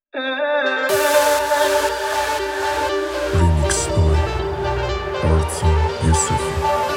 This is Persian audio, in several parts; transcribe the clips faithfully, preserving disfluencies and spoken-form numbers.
Remix by Artin Yusufi.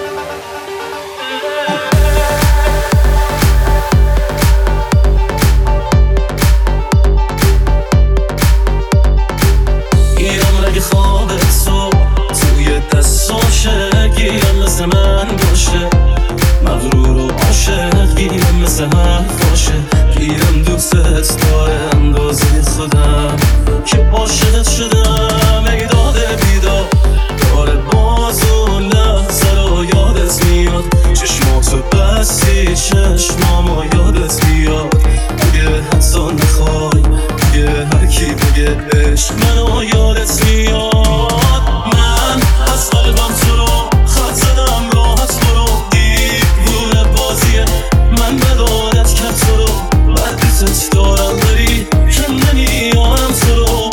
گیرم اگه خوابت صبح توی دستاشه، گیرم مثل من باشه مغرور و عاشق، گیرم مثل حرف باشه، گیرم دوستت داره اندازه خودم که عاشقت شدم. ای داده بیدار داره باز و لحظه رو یادت میاد، چشماتو بستی چشمامو یادت بیاد، اگه حتی نخوای اگه هر کی بگه عشق منو یادت میاد. من از قلبم تو رو خط زدم راحت برو، دیوونه بازیه من بدارت کرد تو رو، بردیتت دارم بری که نمیارم تو رو.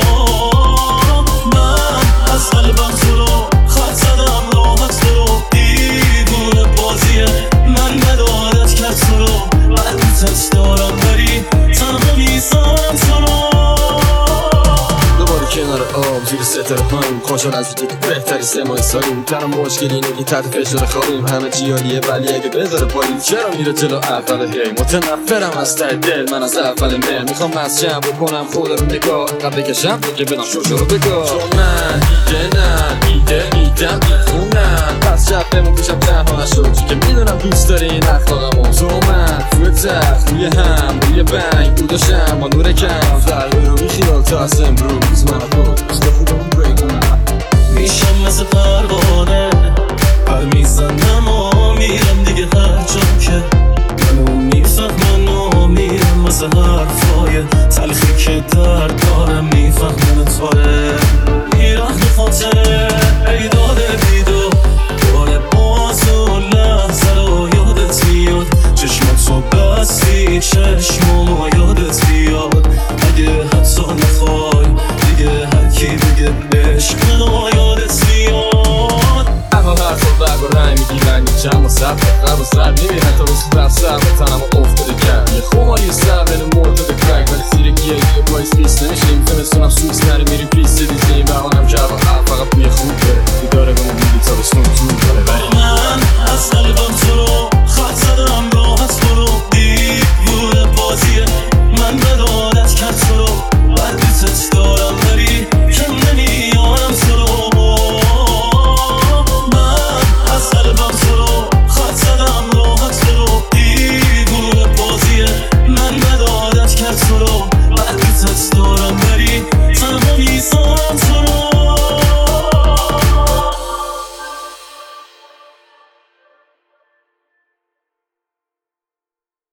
من از قلبم تو رو خط زدم راحت برو، دیوونه بازیه من بدارت کرد تو رو، بردیتت دارم بری تنها میذارم تو رو. دوباره کنار آب زیر ستاره هایم، خوشحال از وجود بهتری سه ماه سالیم، تنم مشکلی نگی تحت فشار خوابیم، همه جیالیه ولی اگه بذاره پایین چرا میره جلو اول هی. متنفرم از ته دل من از اول مهر، میخوام از جمع بکنم خود رو نگاه قبل بکشم دیگه بدم شوشو رو بگاه، چون من دیگه نه ایده میدم میخونم، پس شب بمون پیشم تنها نشد که میدونم دوست داری این اخلاقمو. تو من توی تخت روی هم روی بنگ بوداشم با نور کم فرقی رو بیخیال تا از امروز من خود میشم مثل پروانه پر میزنم و میرم دیگه هر جا که منو میفهمن و میرم مثل حرفای تلخی که در دارم میفهمن توره.